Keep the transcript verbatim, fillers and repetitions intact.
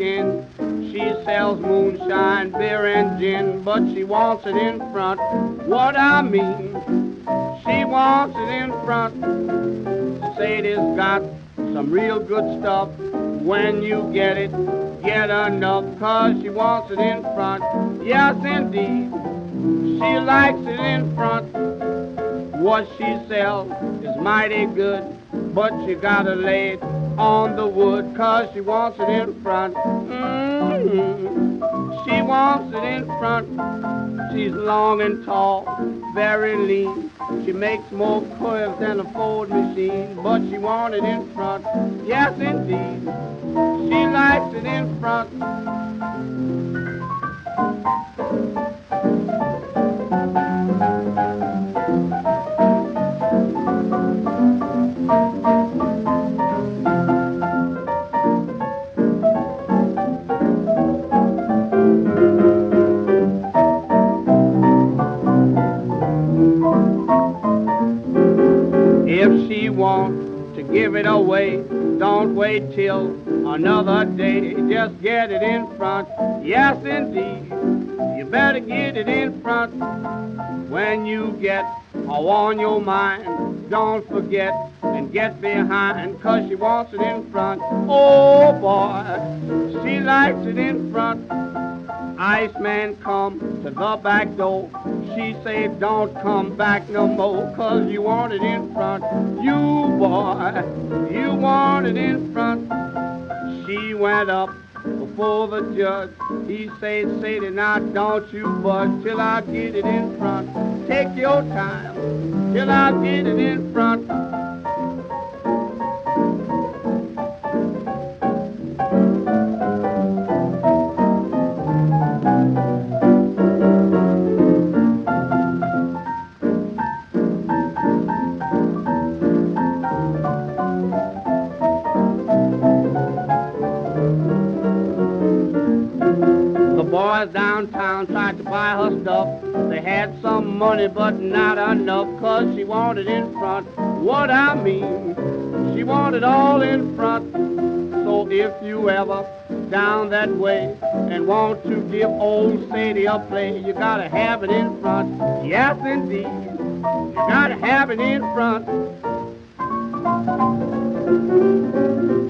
skin. She sells moonshine, beer, and gin, but she wants it in front. What I mean, she wants it in front. Sadie's got some real good stuff. When you get it, get enough, 'cause she wants it in front. Yes, indeed, she likes it in front. What she sells is mighty good, but you gotta lay it on the wood, 'cause she wants it in front. Mm-hmm. She wants it in front. She's long and tall, very lean. She makes more curves than a Ford machine, but she wants it in front. Yes, indeed, she likes it in front. If she wants to give it away, don't wait till another day. Just get it in front. Yes, indeed, you better get it in front. When you get all on your mind, don't forget and get behind, 'cause she wants it in front. Oh boy, she likes it in front. Iceman come to the back door. She say, don't come back no more, 'cause you want it in front. You boy, you want it in front. She went up before the judge. He say, Sadie, now don't you budge till I get it in front. Take your time till I get it in front. Boys downtown tried to buy her stuff. They had some money but not enough, 'cause she wanted in front. What I mean, she wanted all in front. So if you ever down that way and want to give old Sadie a play, you gotta have it in front. Yes, indeed, you gotta have it in front.